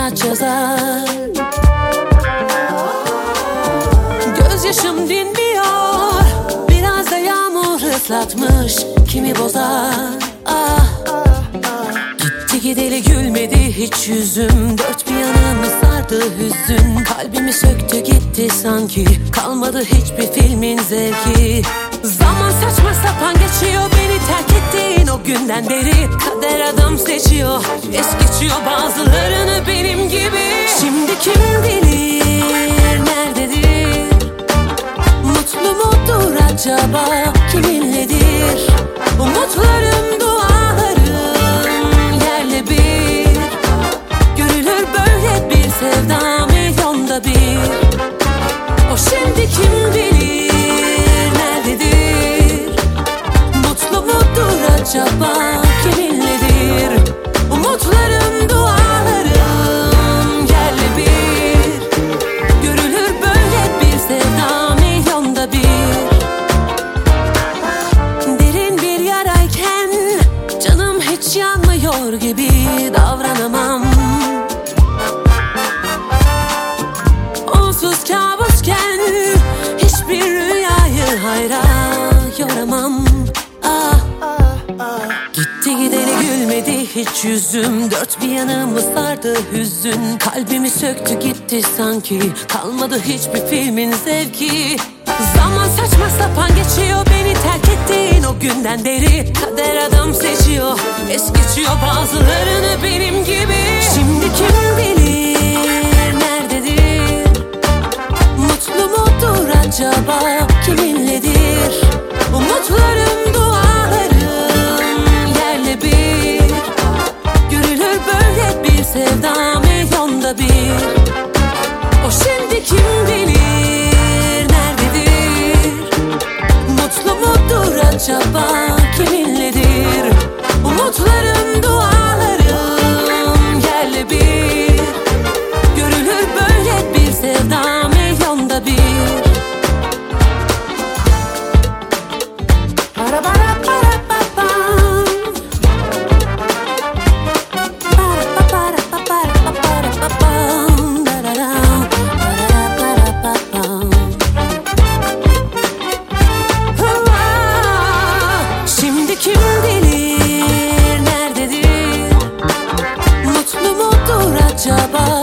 sanat yazar. Gözyaşım dinmiyor, biraz da yağmur ıslatmış, kimi bozar. Ah, gitti gideli gülmedi hiç yüzüm, dört bir yanımı sardı hüzün. Kalbimi söktü gitti sanki, kalmadı hiçbir filmin zevki. Zaman saçma sapan geçiyor, beni terk ettiğin o günden beri. Kader adam seçiyor, es geçiyor bazılarını benim gibi. Şimdi kim bilir nerededir, mutlu mudur acaba, kiminledir? Umutlarım, dualarım yerle bir. Görülür böyle bir sevda milyonda bir. O şimdi kim bilir nerededir, mutlu mudur acaba, kiminledir? Umutlarım, dualarım yerle bir. Görülür böyle bir sevda milyonda bir. Derin bir yarayken canım hiç yanmıyor gibi davranamam. Onsuz kabusken hiçbir rüyayı hayra yoramam. Ah, gitti gideli gülmedi hiç yüzüm, dört bir yanımı sardı hüzün. Kalbimi söktü gitti sanki, kalmadı hiçbir filmin zevki. Zaman saçma sapan geçiyor, beni terk ettiğin o günden beri. Kader adam seçiyor, es geçiyor bazılarını benim gibi. Şimdi kim bilir nerededir, mutlu mudur acaba, kiminledir? Umutlarım, dualarım yerle bir. Görülür böyle bir sevda milyonda bir. O şimdi kim bilir nerededir, mutlu mudur acaba, kiminledir? Umutlarım, dualarım yerle bir. Görülür böyle bir sevda milyonda bir. Para para para pa pam. Para para pa para pa para pa pam. Da da da. Para para pa pam. Şimdi kim bilir nerededir, mutlu mudur acaba,